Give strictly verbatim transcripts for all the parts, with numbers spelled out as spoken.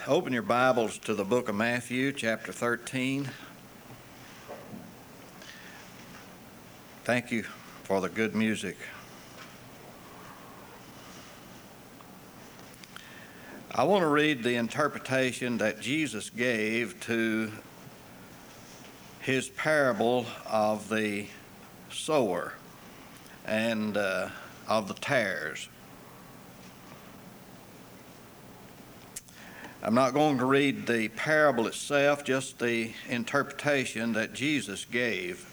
Open your Bibles to the book of Matthew, chapter thirteen. Thank you for the good music. I want to read the interpretation that Jesus gave to his parable of the sower and uh, of the tares. I'm not going to read the parable itself, just the interpretation that Jesus gave.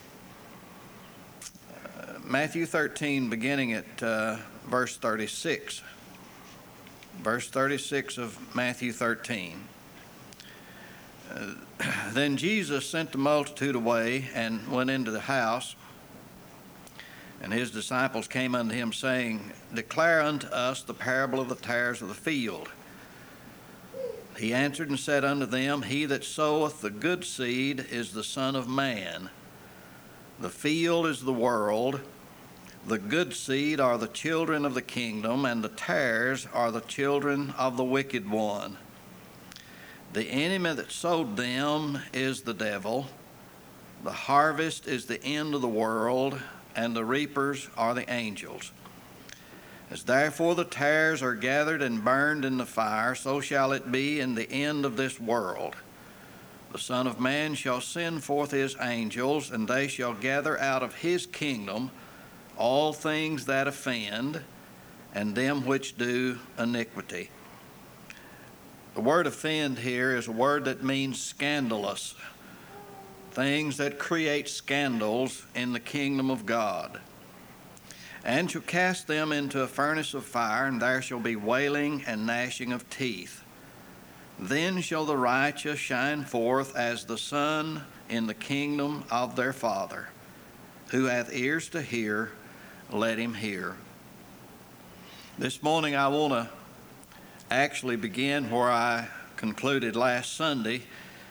Uh, Matthew thirteen, beginning at uh, verse thirty-six. Verse thirty-six of Matthew thirteen. Uh, then Jesus sent the multitude away and went into the house, and his disciples came unto him, saying, Declare unto us the parable of the tares of the field. He answered and said unto them, He that soweth the good seed is the Son of Man. The field is the world. The good seed are the children of the kingdom, and the tares are the children of the wicked one. The enemy that sowed them is the devil. The harvest is the end of the world, and the reapers are the angels. As therefore the tares are gathered and burned in the fire, so shall it be in the end of this world. The Son of Man shall send forth his angels, and they shall gather out of his kingdom all things that offend, and them which do iniquity. The word offend here is a word that means scandalous, things that create scandals in the kingdom of God. And shall cast them into a furnace of fire, and there shall be wailing and gnashing of teeth. Then shall the righteous shine forth as the sun in the kingdom of their Father. Who hath ears to hear, let him hear. This morning I want to actually begin where I concluded last Sunday,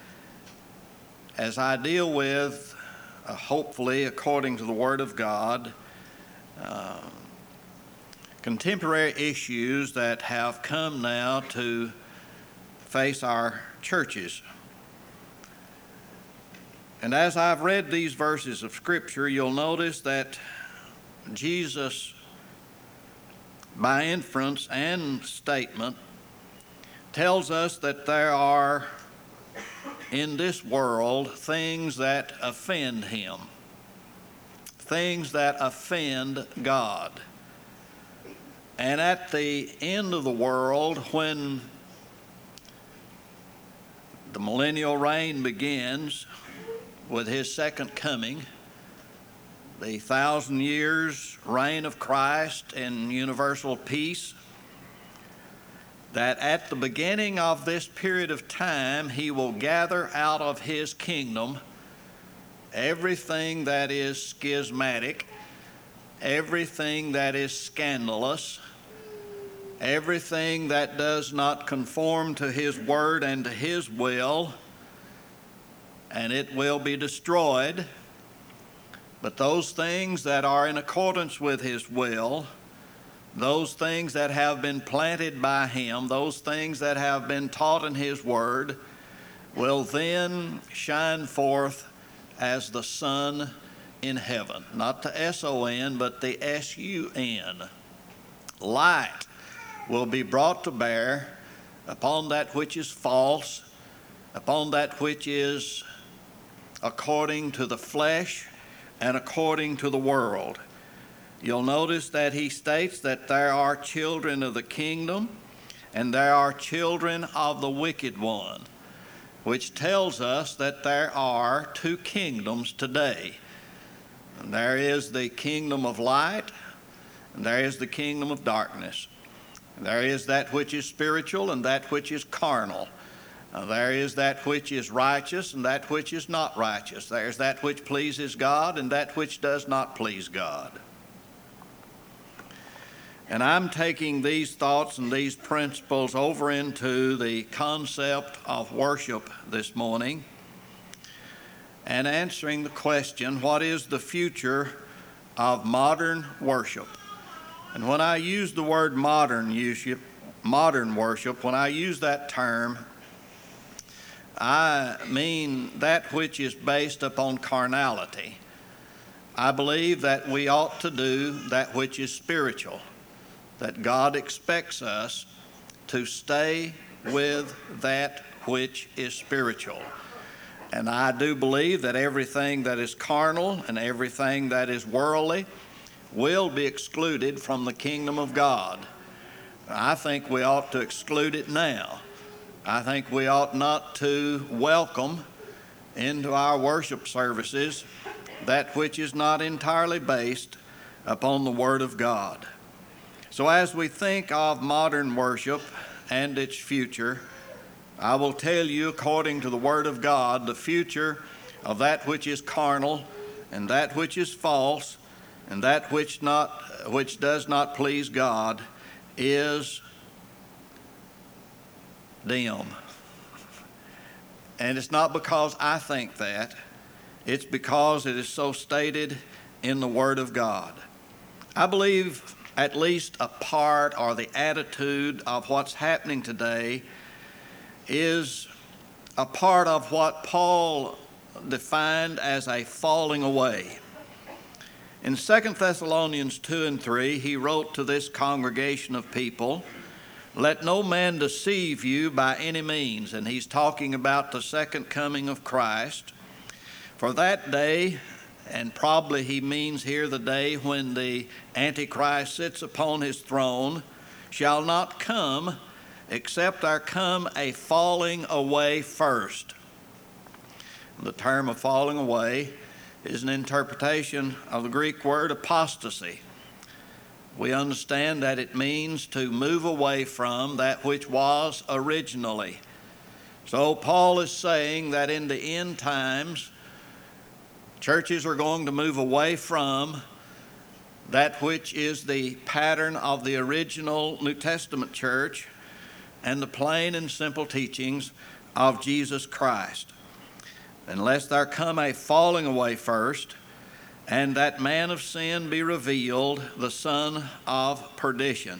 as I deal with, uh, hopefully according to the Word of God, Uh, contemporary issues that have come now to face our churches. And as I've read these verses of Scripture, you'll notice that Jesus, by inference and statement, tells us that there are in this world things that offend him. Things that offend God. And at the end of the world, when the millennial reign begins with his second coming, the thousand years reign of Christ in universal peace, that at the beginning of this period of time, he will gather out of his kingdom everything that is schismatic, everything that is scandalous, everything that does not conform to his word and to his will, and it will be destroyed. But those things that are in accordance with his will, those things that have been planted by him, those things that have been taught in his word, will then shine forth as the sun in heaven. Not the S O N, but the S U N. Light will be brought to bear upon that which is false, upon that which is according to the flesh and according to the world. You'll notice that he states that there are children of the kingdom and there are children of the wicked one, which tells us that there are two kingdoms today. And there is the kingdom of light, and there is the kingdom of darkness. And there is that which is spiritual and that which is carnal. Uh, there is that which is righteous and that which is not righteous. There is that which pleases God and that which does not please God. And I'm taking these thoughts and these principles over into the concept of worship this morning and answering the question, what is the future of modern worship? And when I use the word modern worship, modern worship, when I use that term, I mean that which is based upon carnality. I believe that we ought to do that which is spiritual, that God expects us to stay with that which is spiritual. And I do believe that everything that is carnal and everything that is worldly will be excluded from the kingdom of God. I think we ought to exclude it now. I think we ought not to welcome into our worship services that which is not entirely based upon the Word of God. So as we think of modern worship and its future, I will tell you, according to the Word of God, the future of that which is carnal and that which is false and that which not which does not please God is dim. And it's not because I think that. It's because it is so stated in the Word of God. I believe at least a part or the attitude of what's happening today is a part of what Paul defined as a falling away. In Second Thessalonians two and three, he wrote to this congregation of people, "Let no man deceive you by any means," and he's talking about the second coming of Christ. "For that day," and probably he means here the day when the Antichrist sits upon his throne, "shall not come, except there come a falling away first." The term of falling away is an interpretation of the Greek word apostasy. We understand that it means to move away from that which was originally. So Paul is saying that in the end times, churches are going to move away from that which is the pattern of the original New Testament church and the plain and simple teachings of Jesus Christ. Unless there come a falling away first, and that man of sin be revealed, the son of perdition.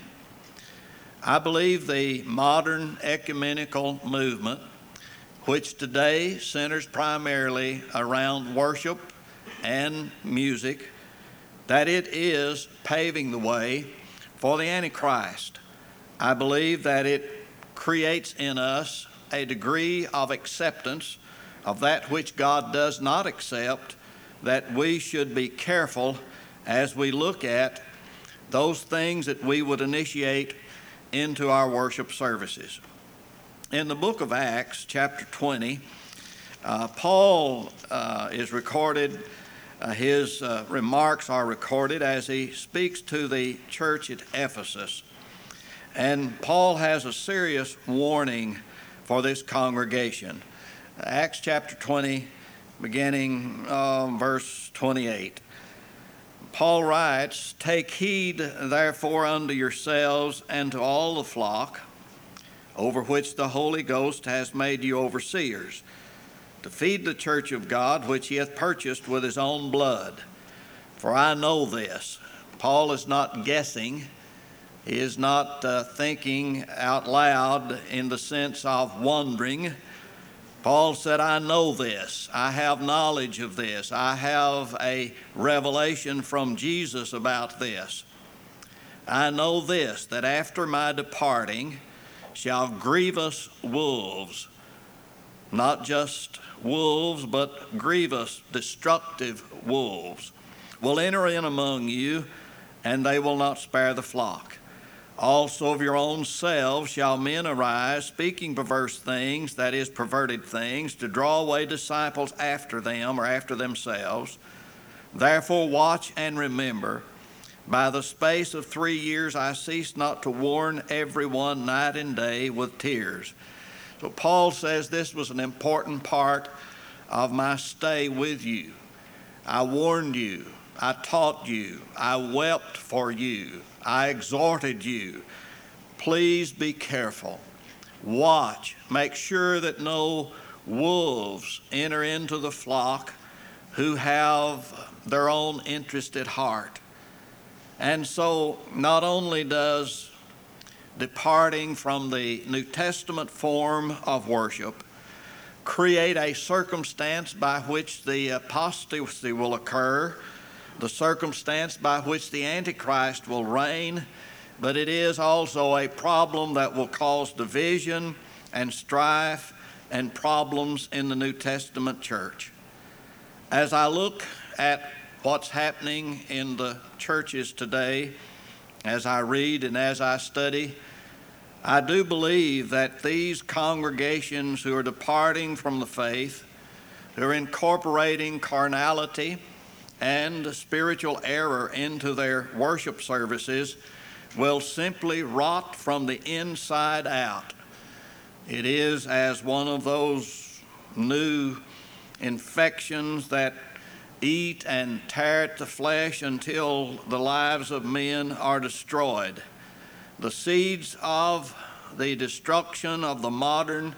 I believe the modern ecumenical movement, which today centers primarily around worship and music, that it is paving the way for the Antichrist. I believe that it creates in us a degree of acceptance of that which God does not accept, that we should be careful as we look at those things that we would initiate into our worship services. In the book of Acts, chapter twenty, uh, Paul uh, is recorded, uh, his uh, remarks are recorded as he speaks to the church at Ephesus. And Paul has a serious warning for this congregation. Acts chapter twenty, beginning uh, verse twenty-eight. Paul writes, "Take heed therefore unto yourselves and to all the flock, over which the Holy Ghost has made you overseers, to feed the church of God, which he hath purchased with his own blood. For I know this." Paul is not guessing. He is not uh, thinking out loud in the sense of wondering. Paul said, "I know this. I have knowledge of this. I have a revelation from Jesus about this. I know this, that after my departing shall grievous wolves," not just wolves, but grievous, destructive wolves, "will enter in among you, and they will not spare the flock. Also of your own selves shall men arise, speaking perverse things," that is, perverted things, "to draw away disciples after them," or after themselves. "Therefore watch and remember. By the space of three years I cease not to warn everyone night and day with tears." So Paul says this was an important part of my stay with you. I warned you. I taught you. I wept for you. I exhorted you. Please be careful. Watch. Make sure that no wolves enter into the flock who have their own interest at heart. And so not only does departing from the New Testament form of worship create a circumstance by which the apostasy will occur, the circumstance by which the Antichrist will reign, but it is also a problem that will cause division and strife and problems in the New Testament church. As I look at what's happening in the churches today, as I read and as I study, I do believe that these congregations who are departing from the faith, who are incorporating carnality and spiritual error into their worship services, will simply rot from the inside out. It is as one of those new infections that eat and tear at the flesh until the lives of men are destroyed. The seeds of the destruction of the modern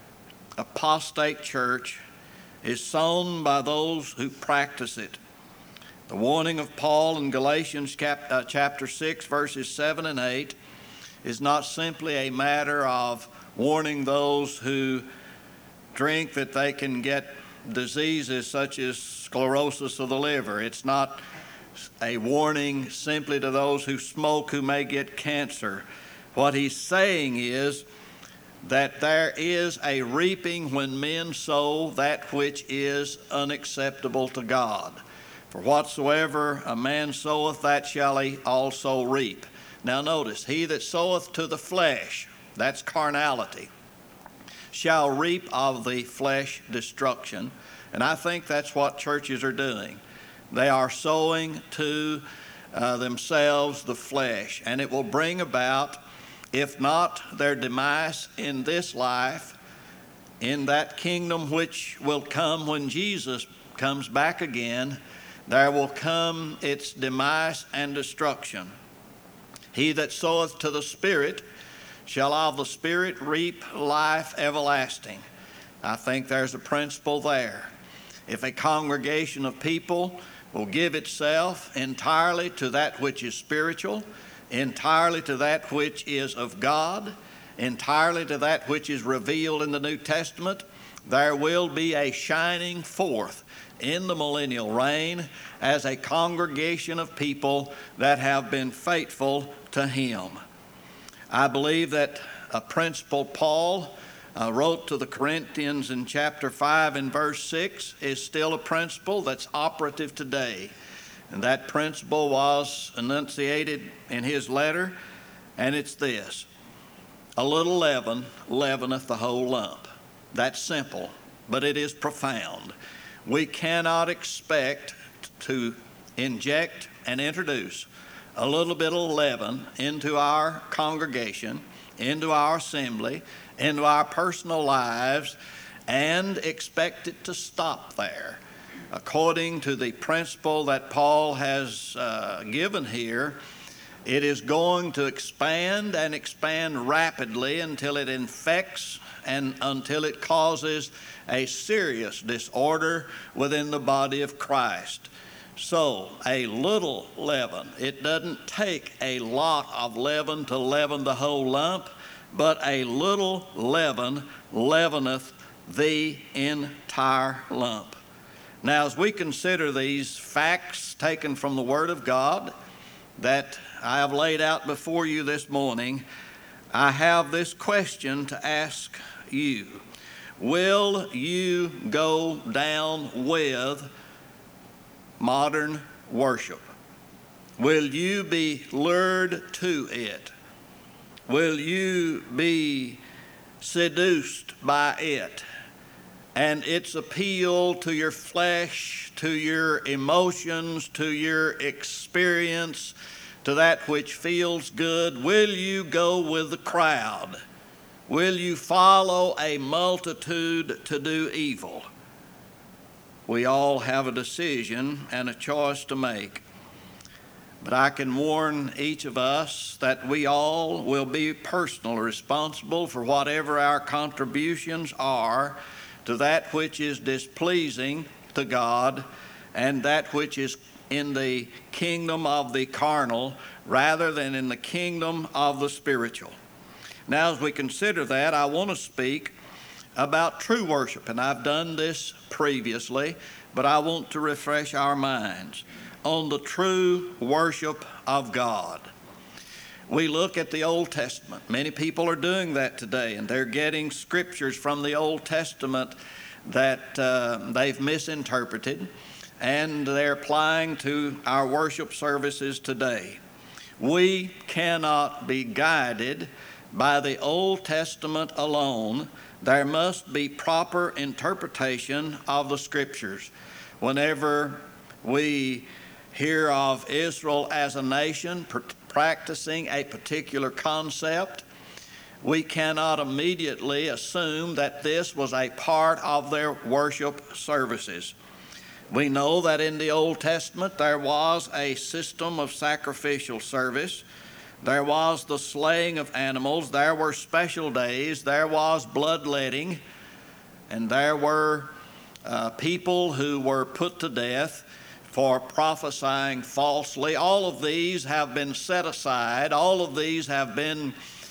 apostate church is sown by those who practice it. The warning of Paul in Galatians cap, uh, chapter six, verses seven and eight is not simply a matter of warning those who drink that they can get diseases such as sclerosis of the liver. It's not a warning simply to those who smoke who may get cancer. What he's saying is that there is a reaping when men sow that which is unacceptable to God. For whatsoever a man soweth, that shall he also reap. Now notice, he that soweth to the flesh, that's carnality, shall reap of the flesh destruction. And I think that's what churches are doing. They are sowing to uh, themselves the flesh, and it will bring about, if not their demise in this life, in that kingdom which will come when Jesus comes back again, there will come its demise and destruction. He that soweth to the Spirit shall of the Spirit reap life everlasting. I think there's a principle there. If a congregation of people will give itself entirely to that which is spiritual, entirely to that which is of God, entirely to that which is revealed in the New Testament, there will be a shining forth in the millennial reign as a congregation of people that have been faithful to Him. I believe that a principle Paul uh, wrote to the Corinthians in chapter five and verse six is still a principle that's operative today. And that principle was enunciated in his letter, and it's this: a little leaven leaveneth the whole lump. That's simple, but it is profound. We cannot expect to inject and introduce a little bit of leaven into our congregation, into our assembly, into our personal lives, and expect it to stop there. According to the principle that Paul has uh, given here, it is going to expand and expand rapidly until it infects and until it causes a serious disorder within the body of Christ. So, a little leaven, it doesn't take a lot of leaven to leaven the whole lump, but a little leaven leaveneth the entire lump. Now, as we consider these facts taken from the Word of God that I have laid out before you this morning, I have this question to ask you. Will you go down with modern worship? Will you be lured to it? Will you be seduced by it and its appeal to your flesh, to your emotions, to your experience, to that which feels good? Will you go with the crowd? Will you follow a multitude to do evil? We all have a decision and a choice to make. But I can warn each of us that we all will be personally responsible for whatever our contributions are to that which is displeasing to God and that which is in the kingdom of the carnal rather than in the kingdom of the spiritual. Now, as we consider that, I want to speak about true worship, and I've done this previously, but I want to refresh our minds on the true worship of God. We look at the Old Testament. Many people are doing that today, and they're getting scriptures from the Old Testament that uh, they've misinterpreted, and they're applying to our worship services today. We cannot be guided by the Old Testament alone. There must be proper interpretation of the Scriptures. Whenever we hear of Israel as a nation pr- practicing a particular concept, we cannot immediately assume that this was a part of their worship services. We know that in the Old Testament there was a system of sacrificial service. There was the slaying of animals. There were special days. There was bloodletting. And there were uh, people who were put to death for prophesying falsely. All of these have been set aside. All of these have been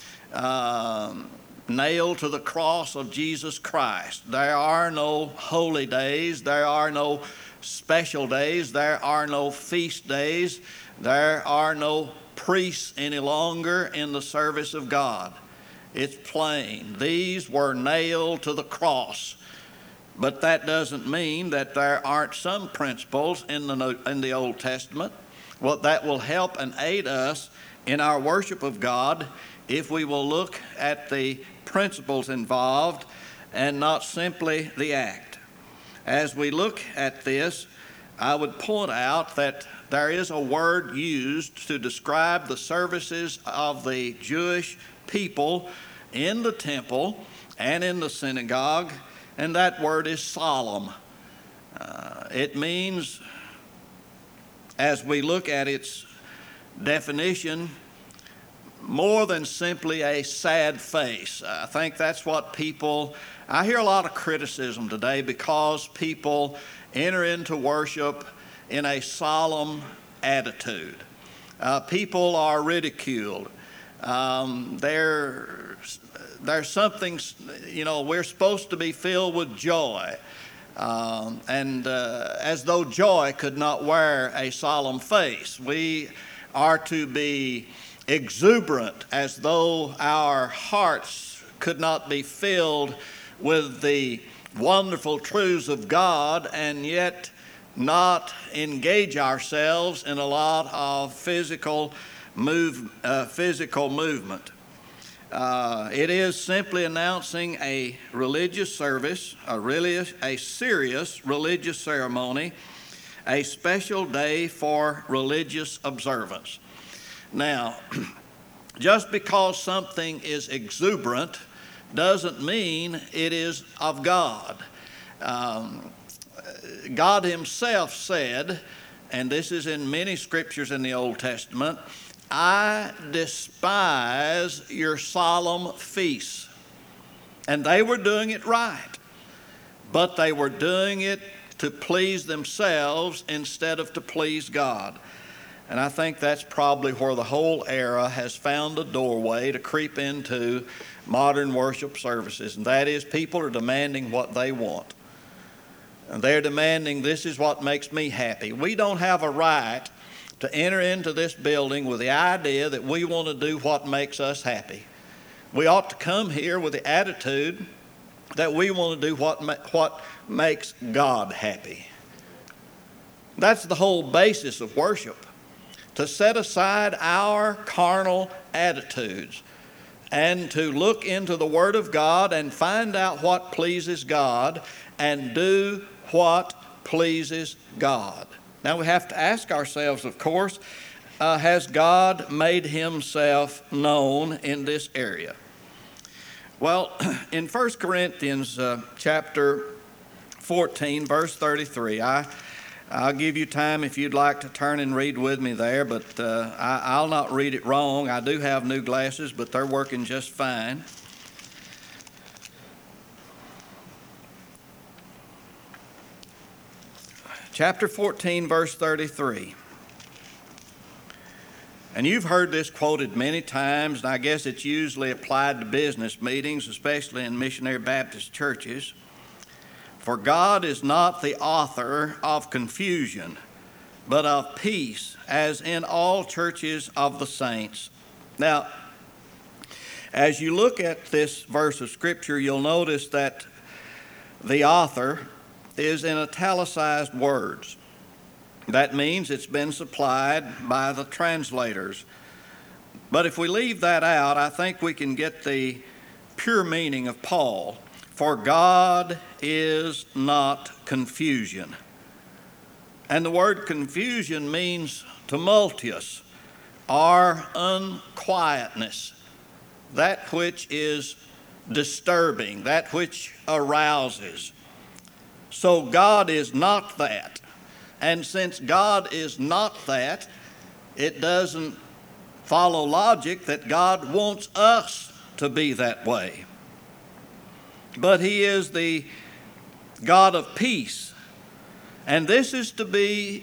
uh, nailed to the cross of Jesus Christ. There are no holy days. There are no special days. There are no feast days. There are no priests any longer in the service of God. It's plain. These were nailed to the cross. But that doesn't mean that there aren't some principles in the, in the Old Testament. Well, that will help and aid us in our worship of God if we will look at the principles involved and not simply the act. As we look at this, I would point out that there is a word used to describe the services of the Jewish people in the temple and in the synagogue, and that word is solemn. Uh, it means, as we look at its definition, more than simply a sad face. I think that's what people, I hear a lot of criticism today because people enter into worship in a solemn attitude. Uh, people are ridiculed. Um, there's, there's something, you know, we're supposed to be filled with joy. Um, and uh, as though joy could not wear a solemn face. We are to be exuberant, as though our hearts could not be filled with the wonderful truths of God and yet not engage ourselves in a lot of physical move, uh, physical movement. Uh, it is simply announcing a religious service, a really a serious religious ceremony, a special day for religious observance. Now, just because something is exuberant doesn't mean it is of God. Um, God himself said, and this is in many scriptures in the Old Testament, I despise your solemn feasts. And they were doing it right, but they were doing it to please themselves instead of to please God. And I think that's probably where the whole era has found a doorway to creep into modern worship services, and that is people are demanding what they want. And they're demanding, this is what makes me happy. We don't have a right to enter into this building with the idea that we want to do what makes us happy. We ought to come here with the attitude that we want to do what, ma- what makes God happy. That's the whole basis of worship, to set aside our carnal attitudes and to look into the Word of God and find out what pleases God and do what pleases God. Now we have to ask ourselves, of course, uh, has God made himself known in this area? Well, in First Corinthians uh, chapter fourteen, verse thirty-three, I, I'll give you time if you'd like to turn and read with me there, but uh, I, I'll not read it wrong. I do have new glasses, but they're working just fine. Chapter fourteen, verse thirty-three. And you've heard this quoted many times, and I guess it's usually applied to business meetings, especially in missionary Baptist churches. For God is not the author of confusion, but of peace, as in all churches of the saints. Now, as you look at this verse of Scripture, you'll notice that the author is in italicized words. That means it's been supplied by the translators. But if we leave that out, I think we can get the pure meaning of Paul. For God is not confusion. And the word confusion means tumultuous or unquietness, that which is disturbing, that which arouses. So God is not that. And since God is not that, it doesn't follow logic that God wants us to be that way. But He is the God of peace. And this is to be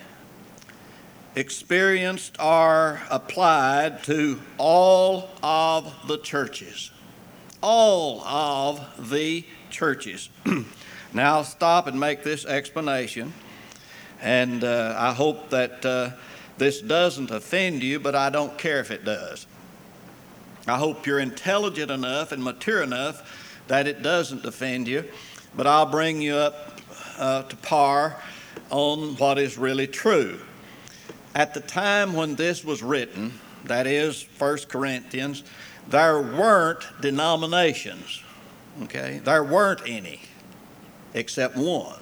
experienced or applied to all of the churches. All of the churches. Now I'll stop and make this explanation. And uh, I hope that uh, this doesn't offend you, but I don't care if it does. I hope you're intelligent enough and mature enough that it doesn't offend you, but I'll bring you up uh, to par on what is really true. At the time when this was written, that is First Corinthians, there weren't denominations, okay? There weren't any, except one.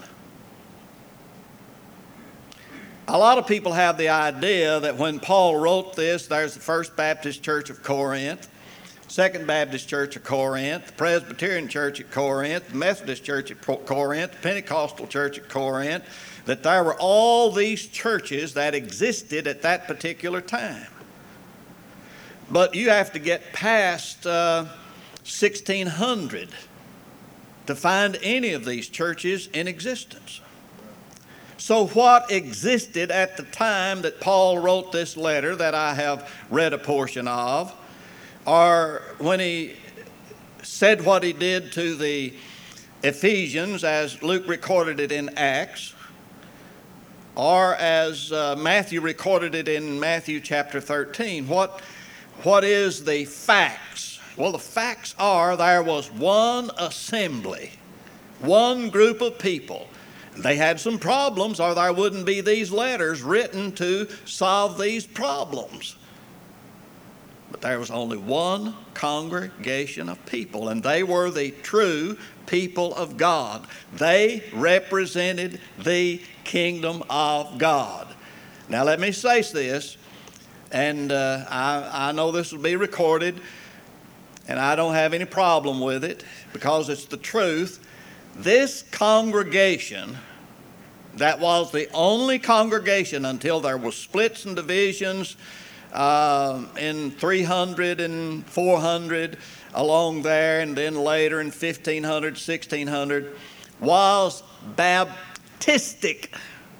A lot of people have the idea that when Paul wrote this, there's the First Baptist Church of Corinth, Second Baptist Church of Corinth, the Presbyterian Church at Corinth, the Methodist Church at Corinth, the Pentecostal Church at Corinth, that there were all these churches that existed at that particular time. But you have to get past uh, sixteen hundred to find any of these churches in existence. So what existed at the time that Paul wrote this letter that I have read a portion of, or when he said what he did to the Ephesians as Luke recorded it in Acts, or as uh, Matthew recorded it in Matthew chapter thirteen, what, what is the facts? Well, the facts are there was one assembly, one group of people. They had some problems, or there wouldn't be these letters written to solve these problems. But there was only one congregation of people, and they were the true people of God. They represented the kingdom of God. Now let me say this, and uh, I, I know this will be recorded, and I don't have any problem with it because it's the truth. This congregation, that was the only congregation until there were splits and divisions uh, in three hundred and four hundred along there, and then later in fifteen hundred, sixteen hundred, was Baptistic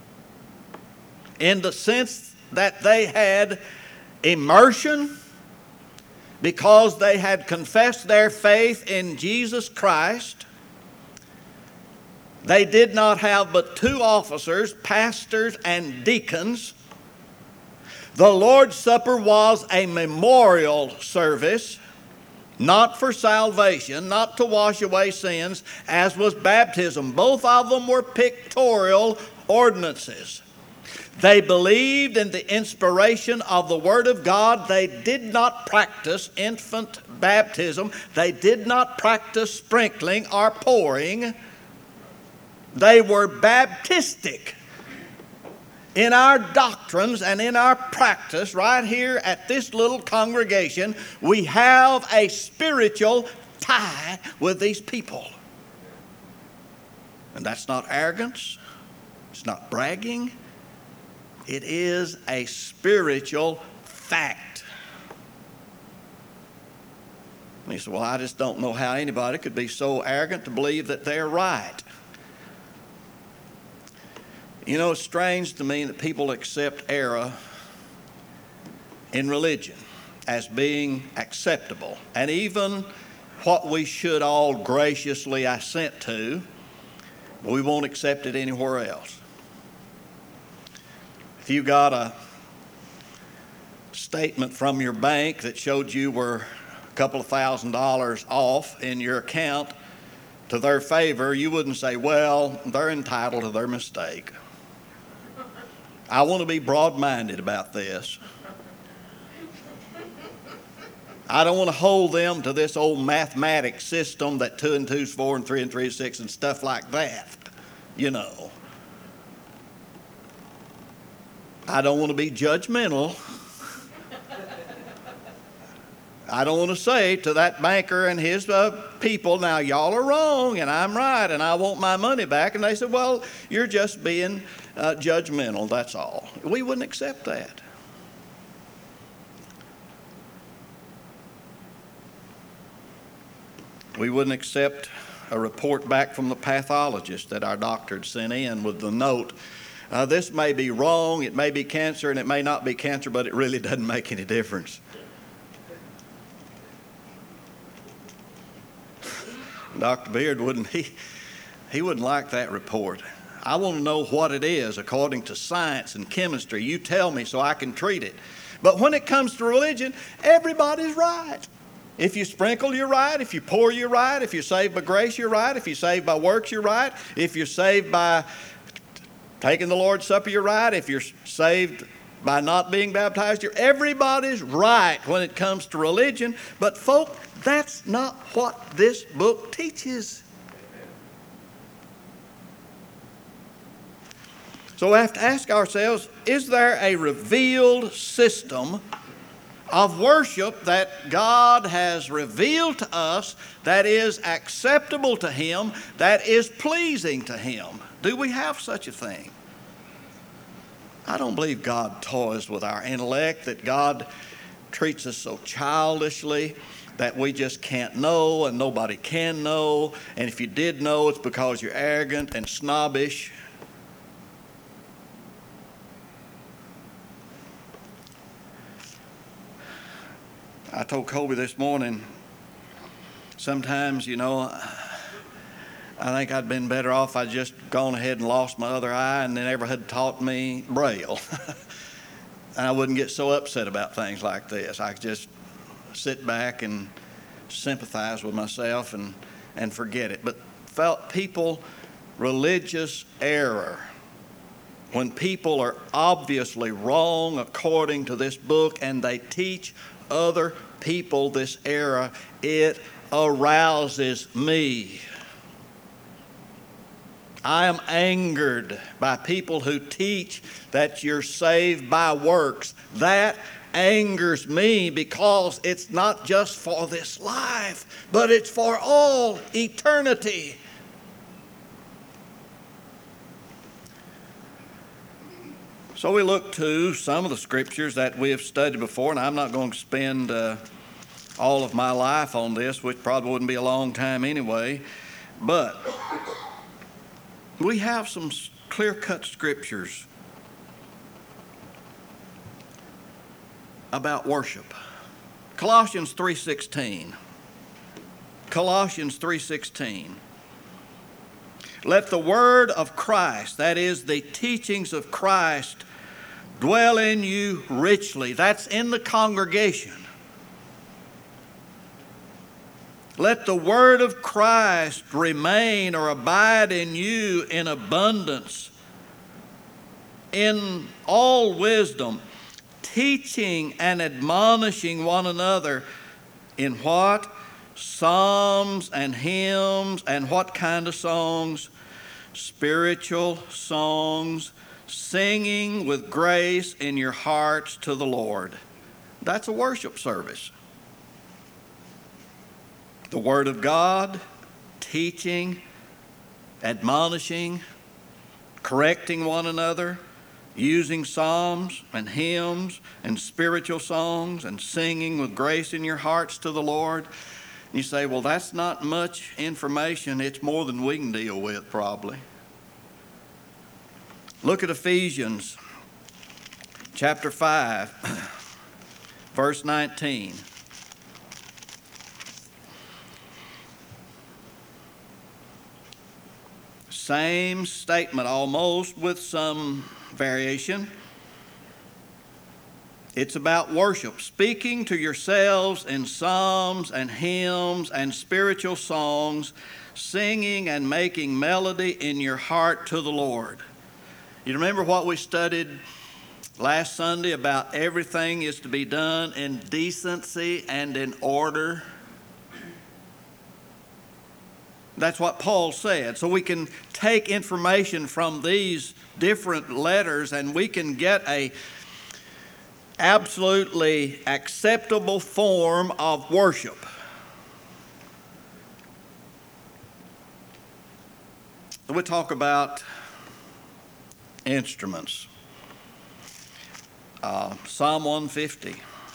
in the sense that they had immersion because they had confessed their faith in Jesus Christ. They did not have but two officers, pastors and deacons. The Lord's Supper was a memorial service, not for salvation, not to wash away sins, as was baptism. Both of them were pictorial ordinances. They believed in the inspiration of the Word of God. They did not practice infant baptism. They did not practice sprinkling or pouring. They were Baptistic. In our doctrines and in our practice right here at this little congregation, we have a spiritual tie with these people. And that's not arrogance. It's not bragging. It is a spiritual fact. And he said, well, I just don't know how anybody could be so arrogant to believe that they're right. You know, it's strange to me that people accept error in religion as being acceptable, and even what we should all graciously assent to, we won't accept it anywhere else. If you got a statement from your bank that showed you were a couple of thousand dollars off in your account to their favor, you wouldn't say, well, they're entitled to their mistake. I want to be broad-minded about this. I don't want to hold them to this old mathematics system that two and two is four and three and three is six and stuff like that, you know. I don't want to be judgmental. I don't want to say to that banker and his uh, people, now y'all are wrong and I'm right and I want my money back. And they said, well, you're just being uh, judgmental, that's all. We wouldn't accept that. We wouldn't accept a report back from the pathologist that our doctor had sent in with the note, uh, this may be wrong, it may be cancer, and it may not be cancer, but it really doesn't make any difference. Doctor Beard wouldn't, he, he wouldn't like that report. I want to know what it is according to science and chemistry. You tell me so I can treat it. But when it comes to religion, everybody's right. If you sprinkle, you're right. If you pour, you're right. If you're saved by grace, you're right. If you're saved by works, you're right. If you're saved by taking the Lord's Supper, you're right. If you're saved by not being baptized, you're everybody's right when it comes to religion. But folk, that's not what this book teaches. So we have to ask ourselves, is there a revealed system of worship that God has revealed to us that is acceptable to Him, that is pleasing to Him? Do we have such a thing? I don't believe God toys with our intellect, that God treats us so childishly that we just can't know and nobody can know. And if you did know, it's because you're arrogant and snobbish. I told Colby this morning, sometimes, you know, I think I'd been better off I'd just gone ahead and lost my other eye and they never had taught me Braille. And I wouldn't get so upset about things like this. I could just sit back and sympathize with myself and, and forget it. But felt people, religious error, when people are obviously wrong according to this book and they teach other people this error, it arouses me. I am angered by people who teach that you're saved by works. That angers me because it's not just for this life, but it's for all eternity. So we look to some of the scriptures that we have studied before, and I'm not going to spend uh, all of my life on this, which probably wouldn't be a long time anyway, but we have some clear-cut scriptures about worship. Colossians three sixteen. Colossians three sixteen. Let the word of Christ, that is the teachings of Christ, dwell in you richly. That's in the congregation. Let the word of Christ remain or abide in you in abundance, in all wisdom, teaching and admonishing one another in what? Psalms and hymns, and what kind of songs? Spiritual songs, singing with grace in your hearts to the Lord. That's a worship service. The Word of God, teaching, admonishing, correcting one another, using psalms and hymns and spiritual songs and singing with grace in your hearts to the Lord. You say, well, that's not much information. It's more than we can deal with, probably. Look at Ephesians chapter five. verse nineteen. Same statement almost with some variation. It's about worship, speaking to yourselves in psalms and hymns and spiritual songs, singing and making melody in your heart to the Lord. You remember what we studied last Sunday about everything is to be done in decency and in order? That's what Paul said. So we can take information from these different letters and we can get a absolutely acceptable form of worship. We talk about instruments. Uh, Psalm one fifty,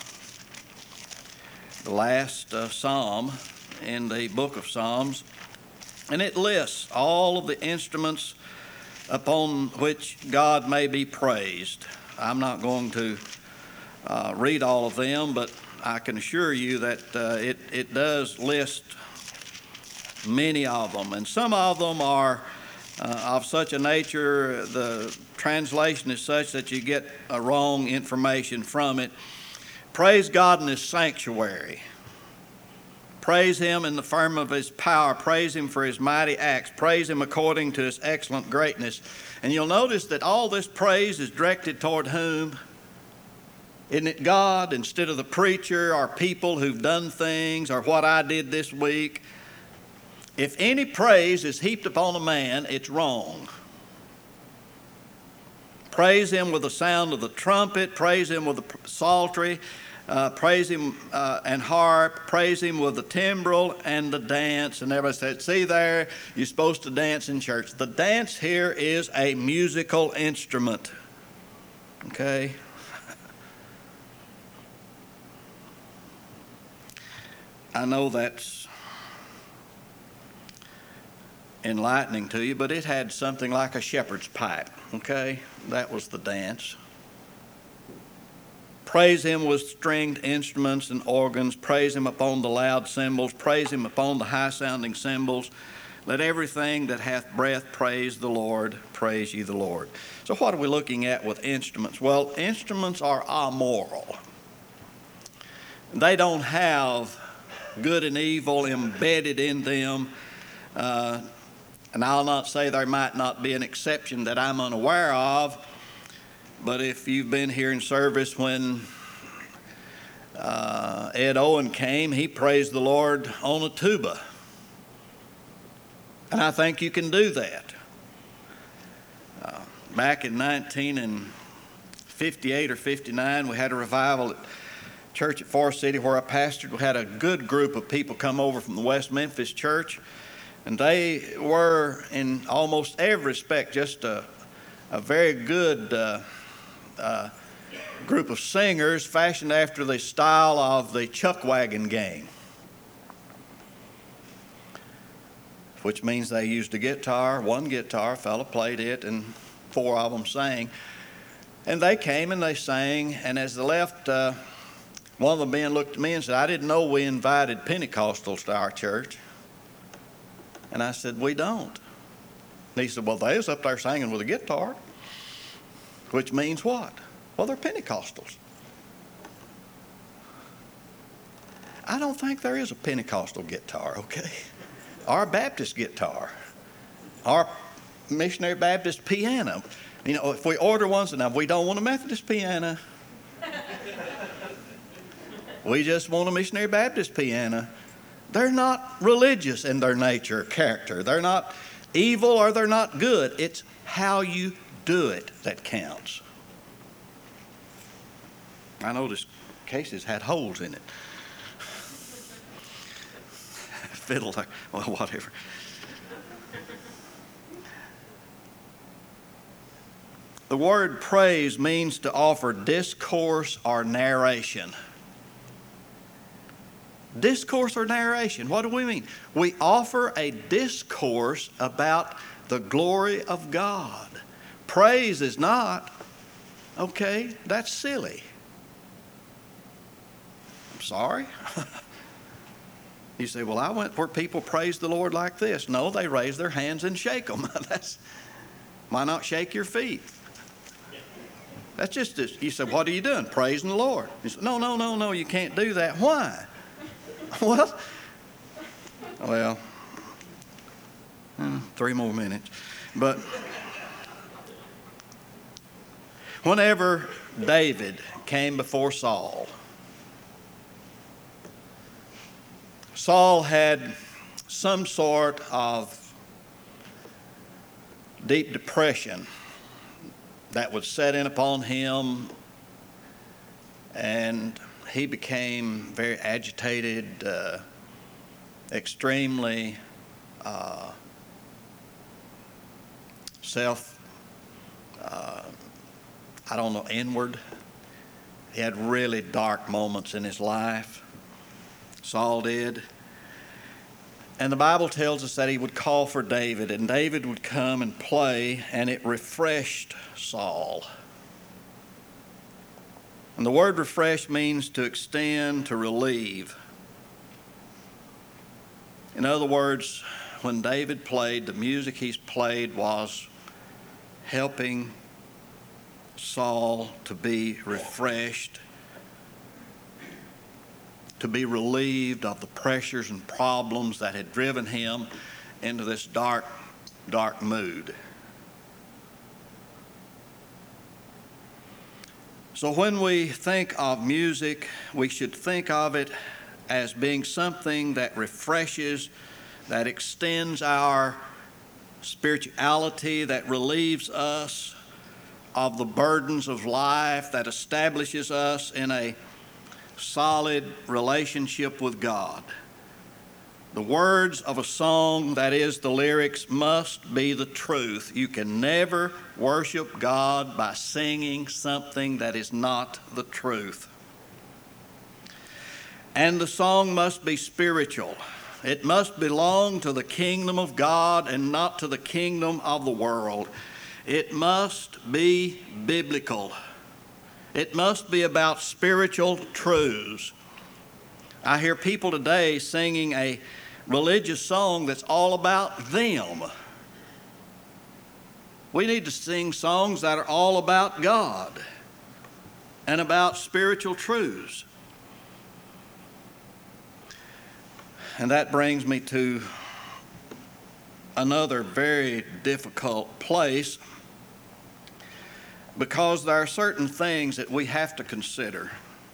the last uh, psalm in the book of Psalms, and it lists all of the instruments upon which God may be praised. I'm not going to uh, read all of them, but I can assure you that uh, it, it does list many of them, and some of them are uh, of such a nature, the translation is such that you get a wrong information from it. Praise God in His sanctuary. Praise Him in the firmament of His power. Praise Him for His mighty acts. Praise Him according to His excellent greatness. And you'll notice that all this praise is directed toward whom? Isn't it God instead of the preacher or people who've done things or what I did this week? If any praise is heaped upon a man, it's wrong. Praise Him with the sound of the trumpet. Praise Him with the psaltery. Uh, praise Him uh, and harp. Praise Him with the timbrel and the dance. And everybody said, see there, you're supposed to dance in church. The dance here is a musical instrument. Okay? I know that's enlightening to you, but it had something like a shepherd's pipe, okay? That was the dance. Praise Him with stringed instruments and organs. Praise Him upon the loud cymbals. Praise Him upon the high-sounding cymbals. Let everything that hath breath praise the Lord. Praise ye the Lord. So what are we looking at with instruments? Well, instruments are amoral. They don't have good and evil embedded in them. Uh, And I'll not say there might not be an exception that I'm unaware of, but if you've been here in service when uh, Ed Owen came, he praised the Lord on a tuba. And I think you can do that. Uh, back in nineteen fifty-eight or fifty-nine, we had a revival at church at Forest City where I pastored. We had a good group of people come over from the West Memphis church. And they were, in almost every respect, just a, a very good uh, uh, group of singers fashioned after the style of the Chuck Wagon Gang, which means they used a guitar, one guitar, a fella played it, and four of them sang. And they came and they sang, and as they left, uh, one of the men looked at me and said, I didn't know we invited Pentecostals to our church. And I said, we don't. And he said, well, they was up there singing with a guitar, which means what? Well, they're Pentecostals. I don't think there is a Pentecostal guitar, okay? Or a Baptist guitar, or missionary Baptist piano. You know, if we order one, so now we don't want a Methodist piano. We just want a missionary Baptist piano. They're not religious in their nature, character. They're not evil or they're not good. It's how you do it that counts. I noticed cases had holes in it. Fiddle, well, whatever. The word praise means to offer discourse or narration. Discourse or narration, what do we mean? We offer a discourse about the glory of God. Praise is not, okay, that's silly. sorry. You say, well, I went where people praise the Lord like this. No, they raise their hands and shake them. That's, why not shake your feet? That's just, a, you say, what are you doing? Praising the Lord. You say, no, no, no, no, you can't do that. Why? Well, well, hmm, three more minutes. But whenever David came before Saul, Saul had some sort of deep depression that would set in upon him, and he became very agitated, uh, extremely uh, self, uh, I don't know, inward. He had really dark moments in his life. Saul did. And the Bible tells us that he would call for David, and David would come and play, and it refreshed Saul. And the word refresh means to extend, to relieve. In other words, when David played, the music he's played was helping Saul to be refreshed, to be relieved of the pressures and problems that had driven him into this dark, dark mood. So when we think of music, we should think of it as being something that refreshes, that extends our spirituality, that relieves us of the burdens of life, that establishes us in a solid relationship with God. The words of a song, that is, the lyrics, must be the truth. You can never worship God by singing something that is not the truth. And the song must be spiritual. It must belong to the kingdom of God and not to the kingdom of the world. It must be biblical. It must be about spiritual truths. I hear people today singing a religious song that's all about them. We need to sing songs that are all about God and about spiritual truths. And that brings me to another very difficult place, because there are certain things that we have to consider.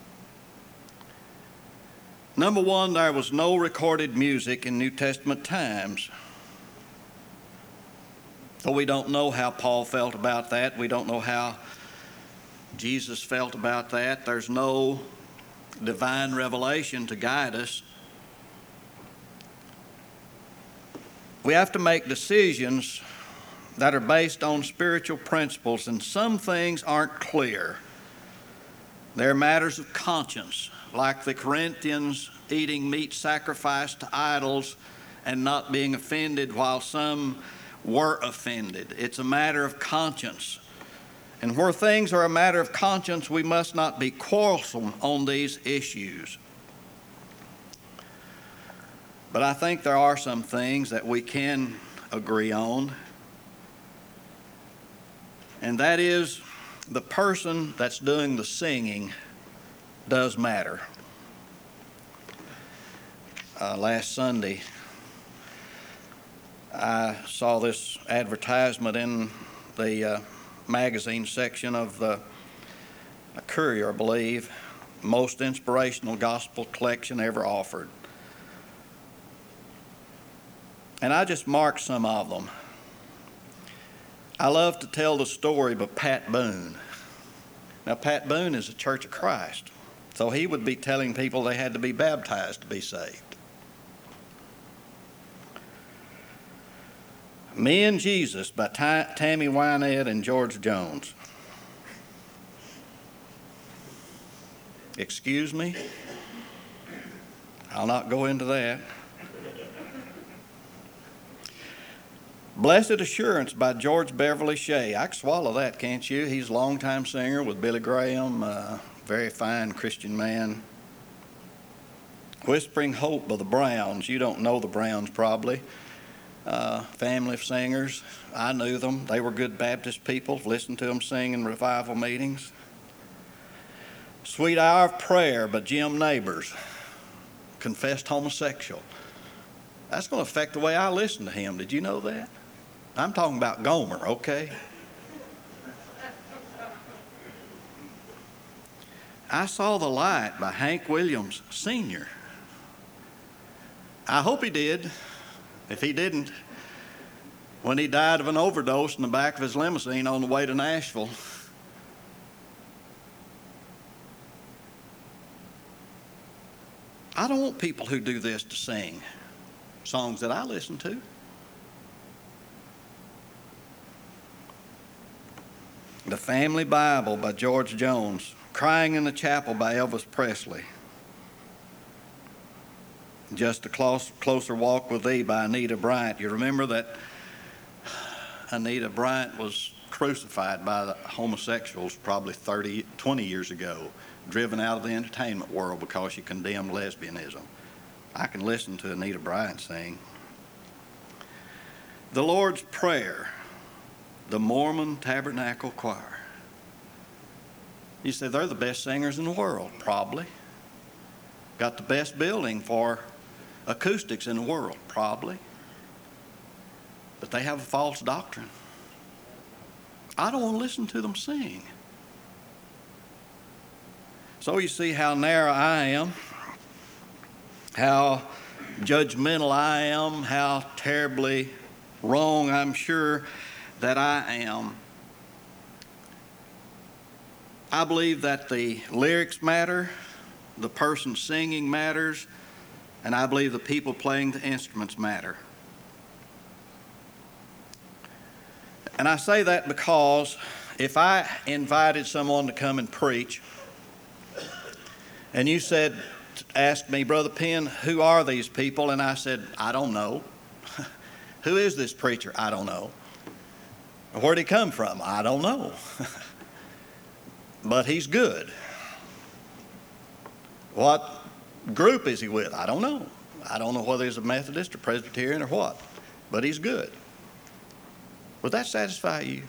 Number one, there was no recorded music in New Testament times. So we don't know how Paul felt about that. We don't know how Jesus felt about that. There's no divine revelation to guide us. We have to make decisions that are based on spiritual principles, and some things aren't clear. They're matters of conscience, like the Corinthians eating meat sacrificed to idols and not being offended while some were offended. It's a matter of conscience. And where things are a matter of conscience, we must not be quarrelsome on these issues. But I think there are some things that we can agree on. And that is, the person that's doing the singing does matter. Uh, last Sunday, I saw this advertisement in the uh, magazine section of the Courier, I believe, most inspirational gospel collection ever offered. And I just marked some of them. I love to tell the story of Pat Boone. Now, Pat Boone is a Church of Christ, so he would be telling people they had to be baptized to be saved. Me and Jesus by T- Tammy Wynette and George Jones. Excuse me? I'll not go into that. Blessed Assurance by George Beverly Shea. I can swallow that, can't you? He's a longtime singer with Billy Graham, uh, very fine Christian man. Whispering Hope by the Browns. You don't know the Browns probably. Uh, family of singers. I knew them. They were good Baptist people. Listened to them sing in revival meetings. Sweet Hour of Prayer by Jim Neighbors. Confessed homosexual. That's going to affect the way I listen to him. Did you know that? I'm talking about Gomer, okay? I Saw the Light by Hank Williams Senior I hope he did. If he didn't, when he died of an overdose in the back of his limousine on the way to Nashville, I don't want people who do this to sing songs that I listen to. The Family Bible by George Jones. Crying in the Chapel by Elvis Presley. Just a Close, Closer Walk with Thee by Anita Bryant. You remember that Anita Bryant was crucified by the homosexuals probably thirty, twenty years ago, driven out of the entertainment world because she condemned lesbianism. I can listen to Anita Bryant sing. The Lord's Prayer, the Mormon Tabernacle Choir. You say they're the best singers in the world, probably. Got the best building for acoustics in the world, probably. But they have a false doctrine. I don't want to listen to them sing. So you see how narrow I am, how judgmental I am, how terribly wrong I'm sure that I am. I believe that the lyrics matter, the person singing matters, and I believe the people playing the instruments matter. And I say that because if I invited someone to come and preach, and you said, asked me, Brother Penn, who are these people? And I said, I don't know. Who is this preacher? I don't know. Where'd he come from? I don't know. But he's good. What group is he with? I don't know. I don't know whether he's a Methodist or Presbyterian or what, but he's good. Would that satisfy you?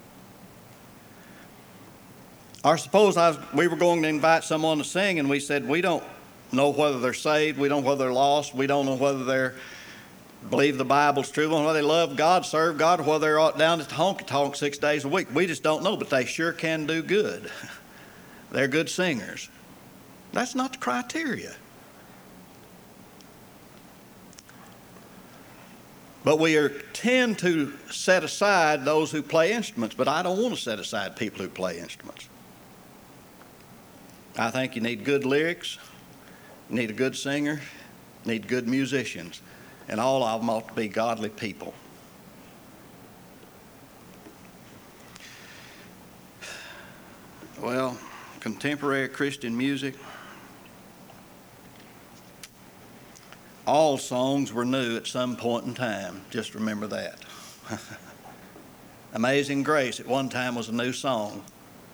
Or suppose I was, we were going to invite someone to sing and we said, we don't know whether they're saved, we don't know whether they're lost, we don't know whether they believe the Bible's true, we don't know whether they love God, serve God, or whether they're down at the honky-tonk six days a week. We just don't know, but they sure can do good. They're good singers. That's not the criteria. But we are, tend to set aside those who play instruments, but I don't want to set aside people who play instruments. I think you need good lyrics, you need a good singer, you need good musicians, and all of them ought to be godly people. Well, contemporary Christian music, all songs were new at some point in time. Just remember that. Amazing Grace at one time was a new song.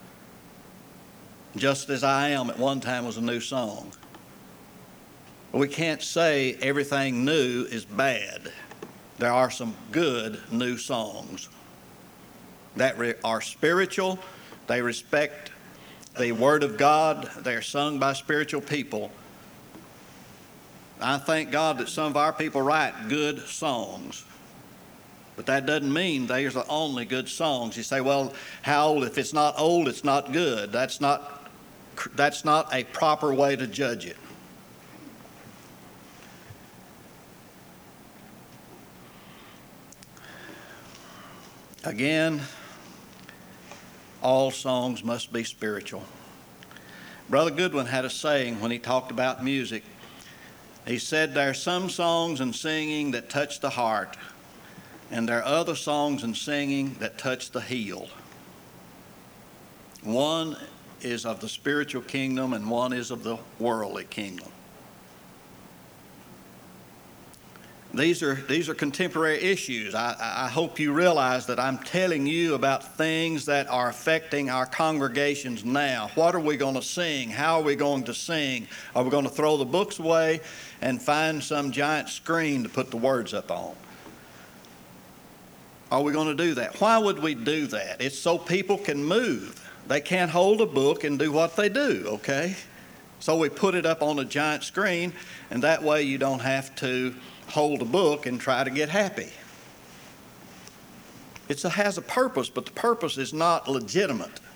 Just As I Am at one time was a new song. We can't say everything new is bad. There are some good new songs that re- are spiritual. They respect the Word of God. They're sung by spiritual people. I thank God that some of our people write good songs. But that doesn't mean they're the only good songs. You say, well, how old? If it's not old, it's not good. That's not, that's not a proper way to judge it. Again, all songs must be spiritual. Brother Goodwin had a saying when he talked about music. He said, there are some songs and singing that touch the heart, and there are other songs and singing that touch the heel. One is of the spiritual kingdom, and one is of the worldly kingdom. These are, these are contemporary issues. I, I hope you realize that I'm telling you about things that are affecting our congregations now. What are we going to sing? How are we going to sing? Are we going to throw the books away and find some giant screen to put the words up on? Are we going to do that? Why would we do that? It's so people can move. They can't hold a book and do what they do, okay? So we put it up on a giant screen, and that way you don't have to hold a book and try to get happy. It has a purpose, but the purpose is not legitimate.